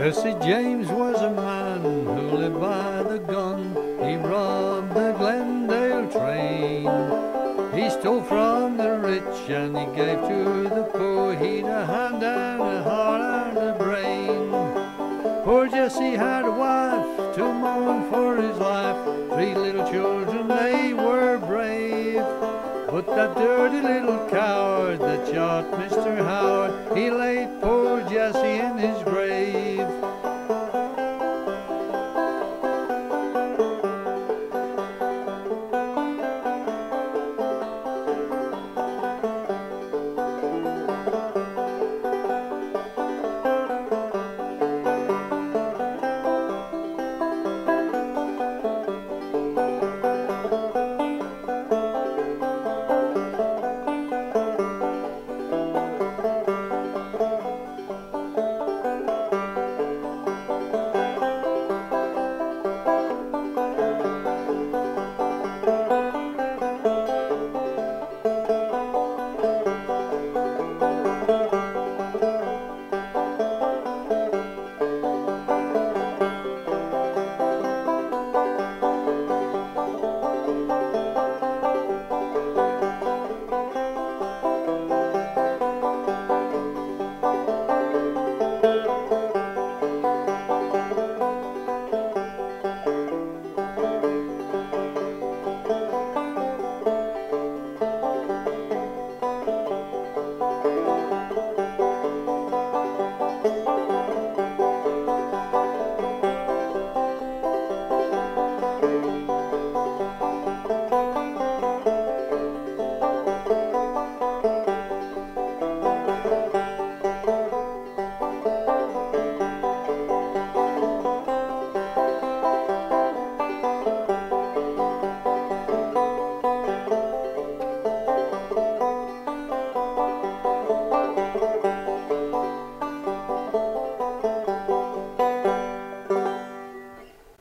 Jesse James was a man who lived by the gun. He robbed the Glendale train. He stole from the rich and he gave to the poor. He'd a hand and a heart and a brain. Poor Jesse had a wife to mourn for his life. 3 little children, they were brave. But that dirty little coward that shot Mr. Howard, he laid poor Jesse in his grave.